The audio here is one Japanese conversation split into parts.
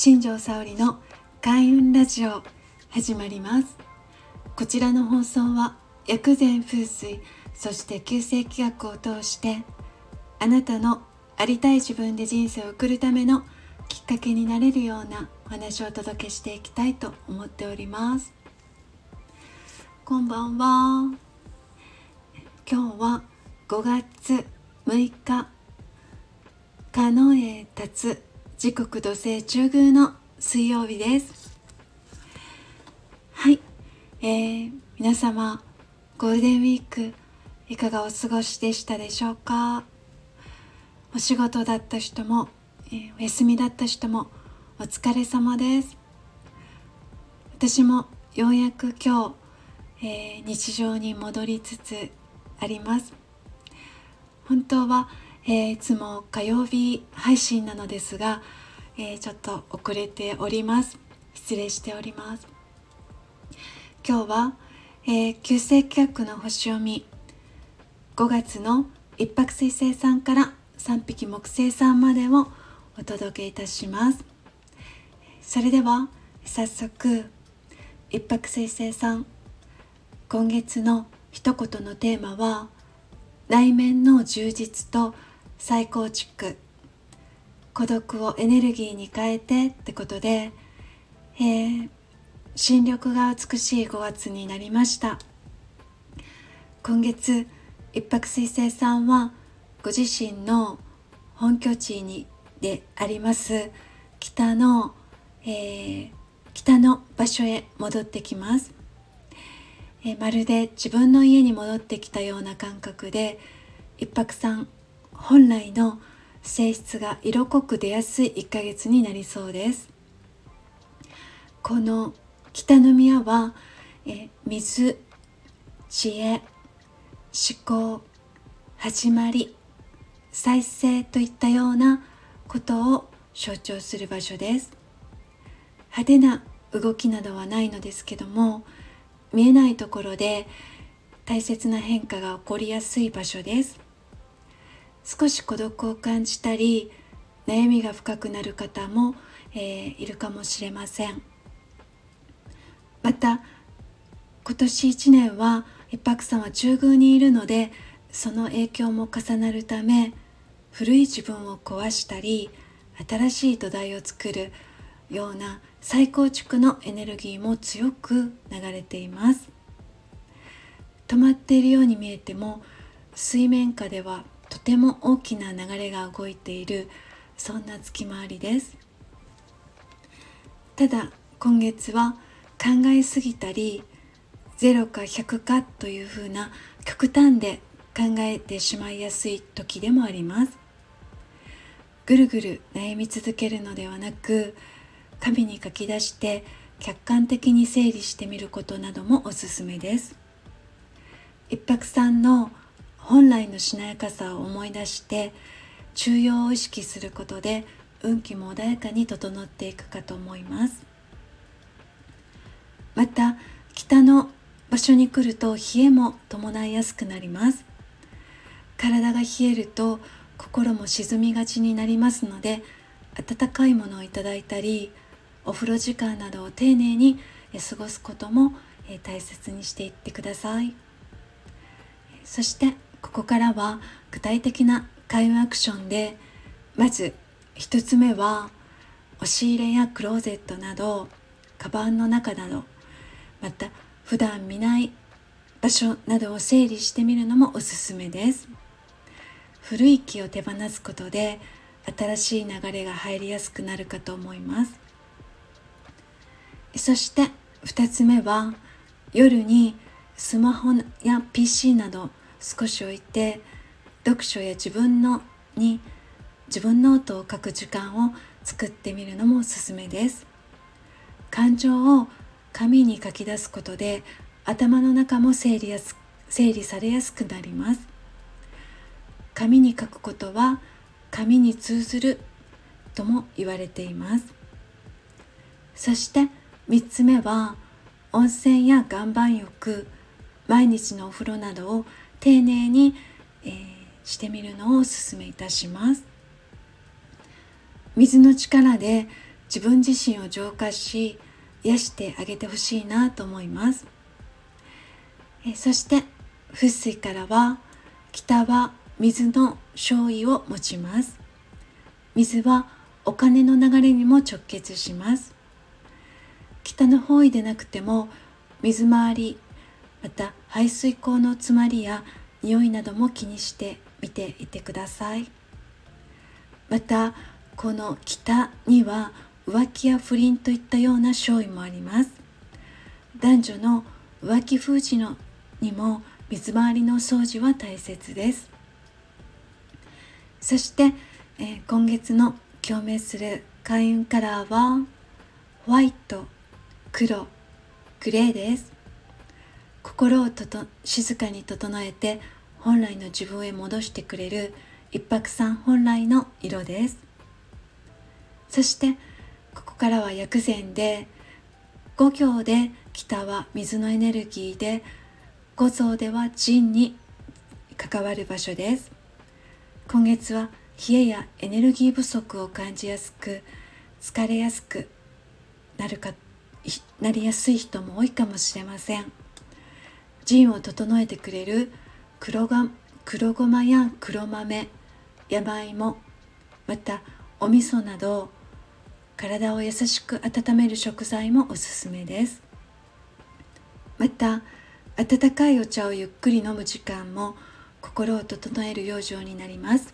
新庄沙織の開運ラジオ始まります。こちらの放送は薬膳風水、そして九星気学を通してあなたのありたい自分で人生を送るためのきっかけになれるようなお話をお届けしていきたいと思っております。こんばんは。今日は5月6日庚寅辰時刻土星中宮の水曜日です。はい、皆様ゴールデンウィークいかがお過ごしでしたでしょうか。お仕事だった人も、お休みだった人もお疲れ様です。私もようやく今日、日常に戻りつつあります。本当は、いつも火曜日配信なのですが、ちょっと遅れております。失礼しております。今日は、九星気学の星読み5月の一泊水星さんから三匹木星さんまでをお届けいたします。それでは早速一泊水星さん、今月の一言のテーマは内面の充実と再構築、孤独をエネルギーに変えてってことで、新緑が美しい5月になりました。今月一泊水星さんはご自身の本拠地にであります北の場所へ戻ってきます。まるで自分の家に戻ってきたような感覚で、一泊さん本来の性質が色濃く出やすい1ヶ月になりそうです。この北宮は、水、知恵、思考、始まり、再生といったようなことを象徴する場所です。派手な動きなどはないのですけども、見えないところで大切な変化が起こりやすい場所です。少し孤独を感じたり悩みが深くなる方も、いるかもしれません。また今年1年は一泊さんは中宮にいるので、その影響も重なるため古い自分を壊したり新しい土台を作るような再構築のエネルギーも強く流れています。止まっているように見えても水面下ではとても大きな流れが動いている、そんな月回りです。ただ今月は考えすぎたり0か100かというふうな極端で考えてしまいやすい時でもあります。ぐるぐる悩み続けるのではなく、紙に書き出して客観的に整理してみることなどもおすすめです。一泊さんの本来のしなやかさを思い出して中庸を意識することで運気も穏やかに整っていくかと思います。また北の場所に来ると冷えも伴いやすくなります。体が冷えると心も沈みがちになりますので、温かいものをいただいたりお風呂時間などを丁寧に過ごすことも大切にしていってください。そしてここからは具体的な開運アクションで、まず一つ目は押し入れやクローゼットなどカバンの中など、また普段見ない場所などを整理してみるのもおすすめです。古い気を手放すことで新しい流れが入りやすくなるかと思います。そして2つ目は夜にスマホや PC など少し置いて読書や自分ノートを書く時間を作ってみるのもおすすめです。感情を紙に書き出すことで頭の中も整理されやすくなります。紙に書くことは紙に通ずるとも言われています。そして3つ目は温泉や岩盤浴、毎日のお風呂などを丁寧に、してみるのをお勧めいたします。水の力で自分自身を浄化し癒してあげてほしいなと思います。そして風水からは、北は水の勝意を持ちます。水はお金の流れにも直結します。北の方位でなくても水回り、また排水口の詰まりや匂いなども気にしてみていてください。またこの北には浮気や不倫といったような勝意もあります。男女の浮気封じのにも水回りの掃除は大切です。そして、今月の共鳴する開運カラーはホワイト、黒、グレーです。心を静かに整えて本来の自分へ戻してくれる一泊さん本来の色です。そしてここからは薬膳で、五行で北は水のエネルギーで、五臓では腎に関わる場所です。今月は冷えやエネルギー不足を感じやすく、疲れやすくなりやすい人も多いかもしれません。腎を整えてくれる黒ごまや黒豆、山芋、またお味噌など体を優しく温める食材もおすすめです。また温かいお茶をゆっくり飲む時間も心を整える養生になります。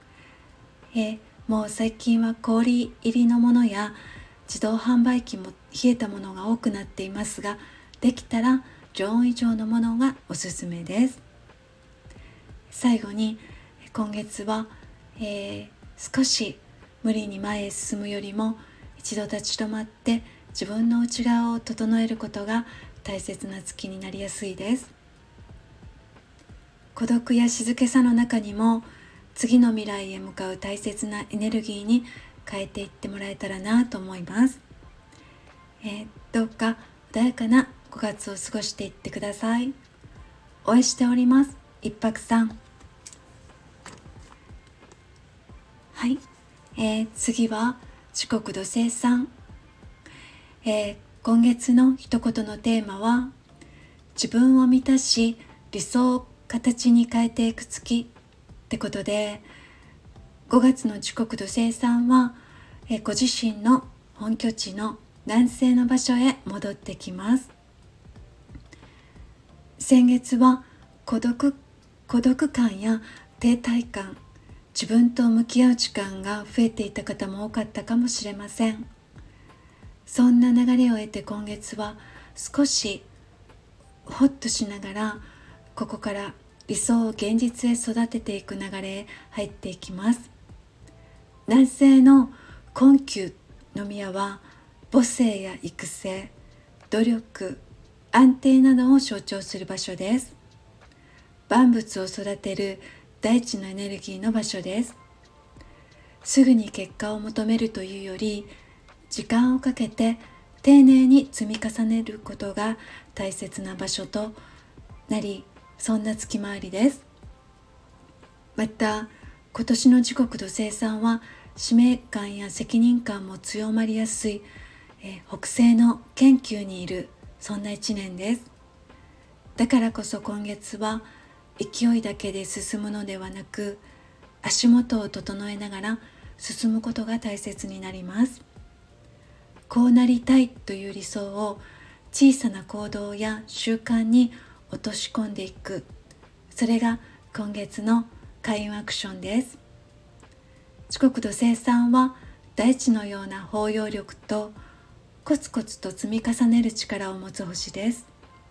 もう最近は氷入りのものや自動販売機も冷えたものが多くなっていますが、できたら常温以上のものがおすすめです。最後に今月は、少し無理に前へ進むよりも一度立ち止まって自分の内側を整えることが大切な月になりやすいです。孤独や静けさの中にも次の未来へ向かう大切なエネルギーに変えていってもらえたらなと思います。どうか穏やかな5月を過ごしていってください。応援しております。一泊さん。はい、次は四国土星さん。今月の一言のテーマは、自分を満たし理想を形に変えていく月ってことで、5月の四国土星さんは、ご自身の本拠地の南西の場所へ戻ってきます。先月は孤独感や停滞感、自分と向き合う時間が増えていた方も多かったかもしれません。そんな流れを得て今月は少しホッとしながら、ここから理想を現実へ育てていく流れへ入っていきます。南西の困窮の宮は母性や育成、努力、安定などを象徴する場所です。万物を育てる大地のエネルギーの場所です。すぐに結果を求めるというより、時間をかけて丁寧に積み重ねることが大切な場所となり、そんな月回りです。また今年の時刻土星さんは使命感や責任感も強まりやすい、北西の研究にいる、そんな一年です。だからこそ今月は勢いだけで進むのではなく、足元を整えながら進むことが大切になります。こうなりたいという理想を小さな行動や習慣に落とし込んでいく、それが今月の開運アクションです。四国土星さんは大地のような包容力とコツコツと積み重ねる力を持つ星です。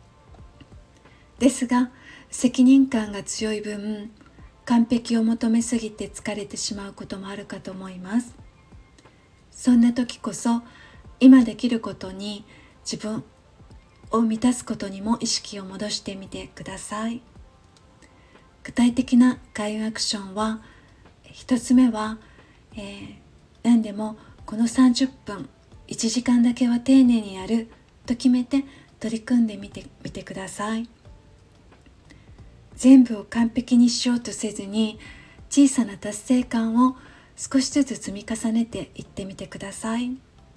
ですが責任感が強い分、完璧を求めすぎて疲れてしまうこともあるかと思います。そんな時こそ今できることに、自分を満たすことにも意識を戻してみてください。具体的な開運アクションは、一つ目は、何でもこの30分1時間だけは丁寧にやると決めて取り組んでみてください。全部を完璧にしようとせずに、小さな達成感を少しずつ積み重ねていってみてください。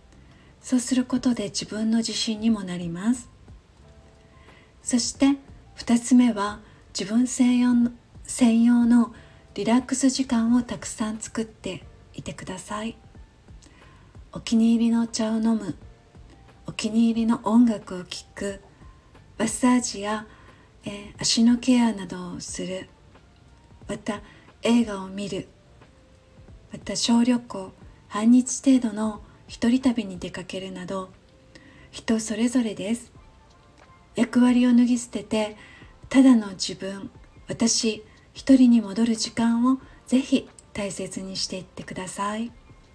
そうすることで自分の自信にもなります。そして2つ目は、自分専用のリラックス時間をたくさん作っていてください。お気に入りのお茶を飲む、お気に入りの音楽を聴く、マッサージや、足のケアなどをする、また映画を見る、また小旅行、半日程度の一人旅に出かけるなど、人それぞれです。役割を脱ぎ捨てて、ただの自分、私一人に戻る時間をぜひ大切にしていってください。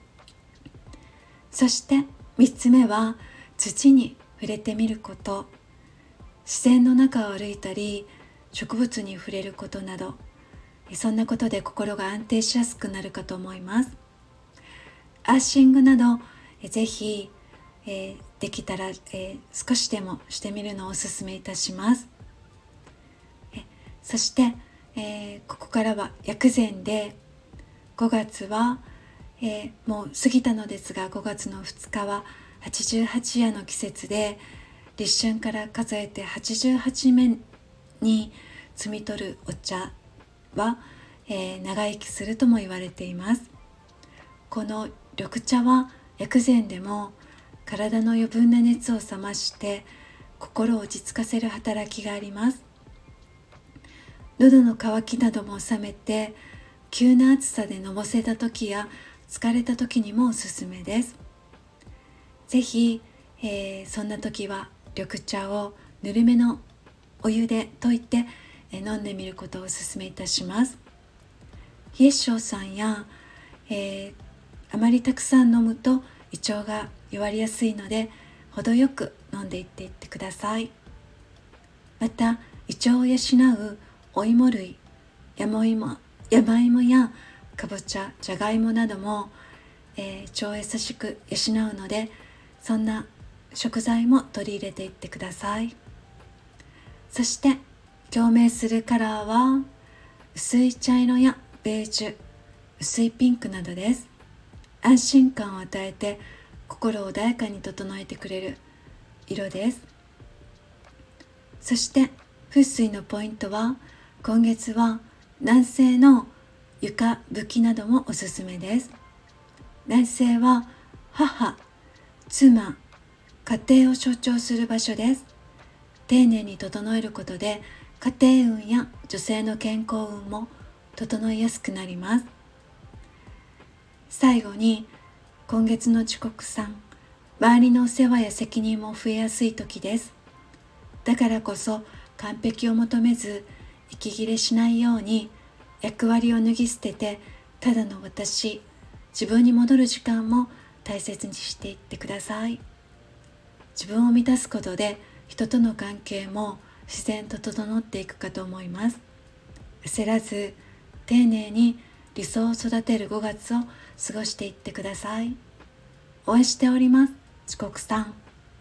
そして3つ目は、土に触れてみること、自然の中を歩いたり植物に触れることなど、そんなことで心が安定しやすくなるかと思います。アーシングなどぜひ、できたら、少しでもしてみるのをお勧めいたします。そして、ここからは薬膳で、5月は、もう過ぎたのですが、5月の2日は88夜の季節で、立春から数えて88目に摘み取るお茶は、長生きするとも言われています。この緑茶は薬膳でも体の余分な熱を冷まして心を落ち着かせる働きがあります。喉の渇きなども治めて、急な暑さでのぼせた時や疲れた時にもおすすめです。ぜひ、そんな時は緑茶をぬるめのお湯で溶いて、飲んでみることをお勧めいたします。冷え性さんや、あまりたくさん飲むと胃腸が弱りやすいので、程よく飲んでいってください。また胃腸を養うお芋類、山芋やかぼちゃ、じゃがいもなども、腸を優しく養うので、そんな食材も取り入れていってください。そして共鳴するカラーは薄い茶色やベージュ、薄いピンクなどです。安心感を与えて心を穏やかに整えてくれる色です。そして風水のポイントは、今月は南西の床拭きなどもおすすめです。南西は母、妻、家庭を象徴する場所です。丁寧に整えることで家庭運や女性の健康運も整いやすくなります。最後に、今月の時刻3、周りのお世話や責任も増えやすい時です。だからこそ完璧を求めず、息切れしないように役割を脱ぎ捨てて、ただの私、自分に戻る時間も大切にしていってください。自分を満たすことで人との関係も自然と整っていくかと思います。焦らず丁寧に理想を育てる5月を過ごしていってください。応援しております。時刻さん。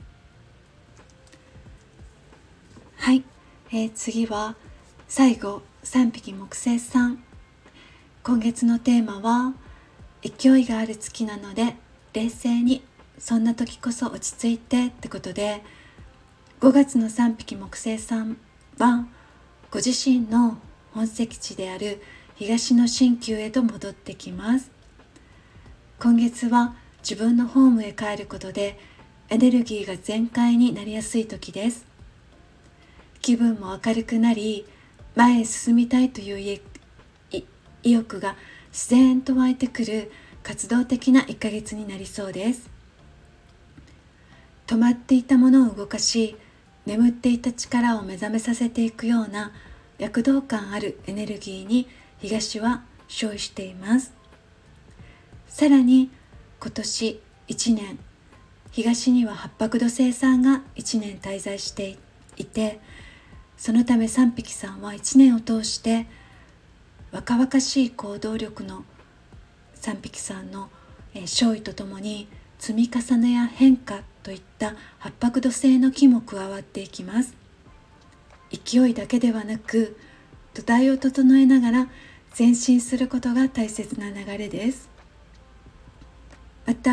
はい、次は最後、3匹木星さん。今月のテーマは勢いがある月なので冷静に、そんな時こそ落ち着いてってことで、5月の3匹木星さんはご自身の本籍地である東の新旧へと戻ってきます。今月は自分のホームへ帰ることでエネルギーが全開になりやすい時です。気分も明るくなり、前へ進みたいという意欲が自然と湧いてくる活動的な1ヶ月になりそうです。止まっていたものを動かし、眠っていた力を目覚めさせていくような躍動感あるエネルギーに東は勝利しています。さらに今年1年、東には八白土星さんが1年滞在していて、そのため3匹さんは1年を通して若々しい行動力の3匹さんの勝利とともに、積み重ねや変化といった八白土星の気も加わっていきます。勢いだけではなく、土台を整えながら前進することが大切な流れです。また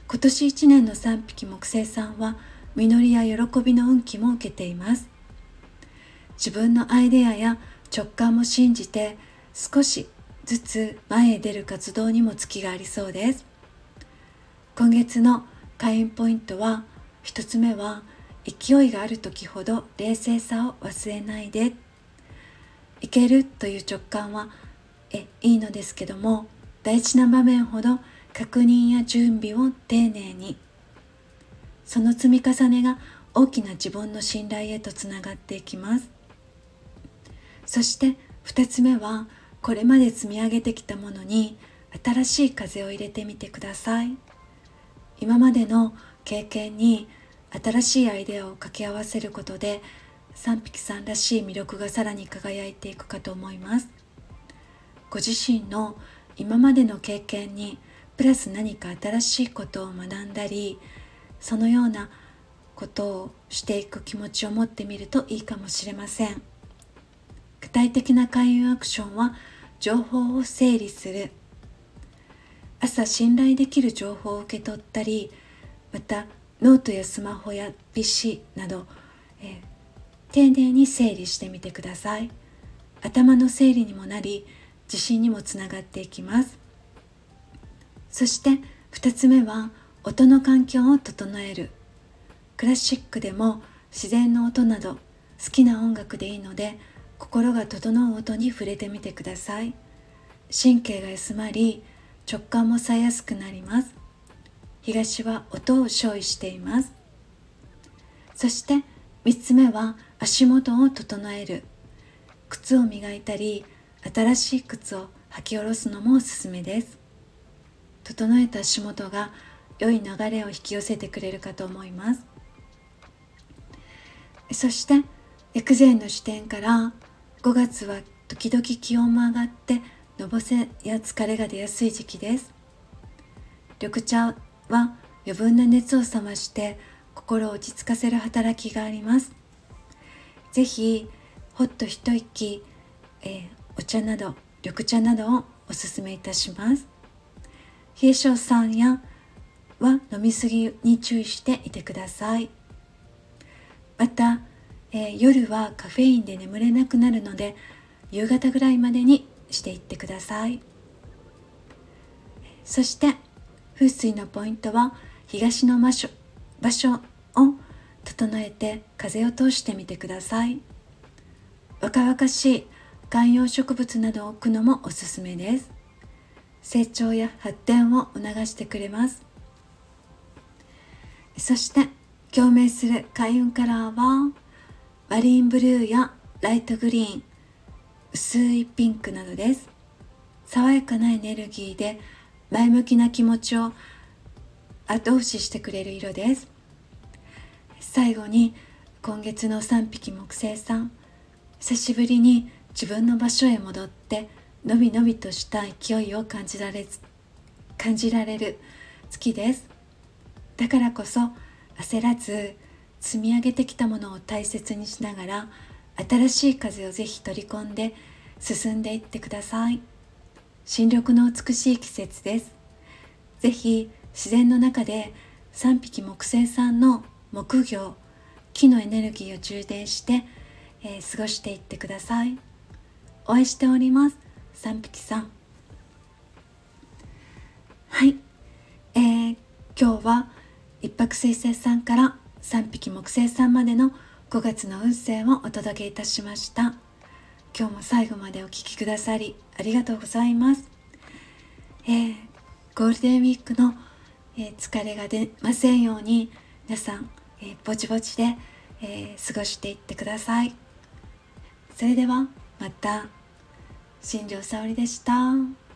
今年1年の3匹木星さんは実りや喜びの運気も受けています。自分のアイデアや直感も信じて少しずつ前へ出る活動にも月がありそうです。今月の開運ポイントは、一つ目は勢いがある時ほど冷静さを忘れないで。いけるという直感はいいのですけども、大事な場面ほど確認や準備を丁寧に。その積み重ねが大きな自分の信頼へとつながっていきます。そして2つ目は、これまで積み上げてきたものに新しい風を入れてみてください。今までの経験に新しいアイデアを掛け合わせることで、3匹さんらしい魅力がさらに輝いていくかと思います。ご自身の今までの経験にプラス何か新しいことを学んだり、そのようなことをしていく気持ちを持ってみるといいかもしれません。具体的な開運アクションは、情報を整理する。朝信頼できる情報を受け取ったり、またノートやスマホや PC など、丁寧に整理してみてください。頭の整理にもなり、自信にもつながっていきます。そして2つ目は、音の環境を整える。クラシックでも自然の音など好きな音楽でいいので、心が整う音に触れてみてください。神経が休まり、直感も冴えやすくなります。東は音を勝意しています。そして3つ目は、足元を整える。靴を磨いたり、新しい靴を履き下ろすのもおすすめです。整えた足元が良い流れを引き寄せてくれるかと思います。そして薬膳の視点から、5月は時々気温も上がってのぼせや疲れが出やすい時期です。緑茶は余分な熱を冷まして心を落ち着かせる働きがあります。ぜひほっと一息、お茶など緑茶などをおすすめいたします。冷え性酸やは飲みすぎに注意していてください。また、夜はカフェインで眠れなくなるので、夕方ぐらいまでにしていってください。そして風水のポイントは、東の場所を整えて風を通してみてください。若々しい観葉植物などを置くのもおすすめです。成長や発展を促してくれます。そして共鳴する開運カラーは、マリンブルーやライトグリーン、薄いピンクなどです。爽やかなエネルギーで前向きな気持ちを後押ししてくれる色です。最後に、今月の3匹木星さん、久しぶりに自分の場所へ戻ってのびのびとした勢いを感じられる月です。だからこそ焦らず、積み上げてきたものを大切にしながら、新しい風をぜひ取り込んで進んでいってください。新緑の美しい季節です。ぜひ自然の中で3匹木星さんの木魚、木のエネルギーを充電して、過ごしていってください。お会いしております。3匹さん。はい、今日は一泊水星さんから3匹木星さんまでの5月の運勢をお届けいたしました。今日も最後までお聞きくださりありがとうございます。ゴールデンウィークの、疲れが出ませんように、皆さん、ぼちぼちで、過ごしていってください。それではまた。新庄沙織でした。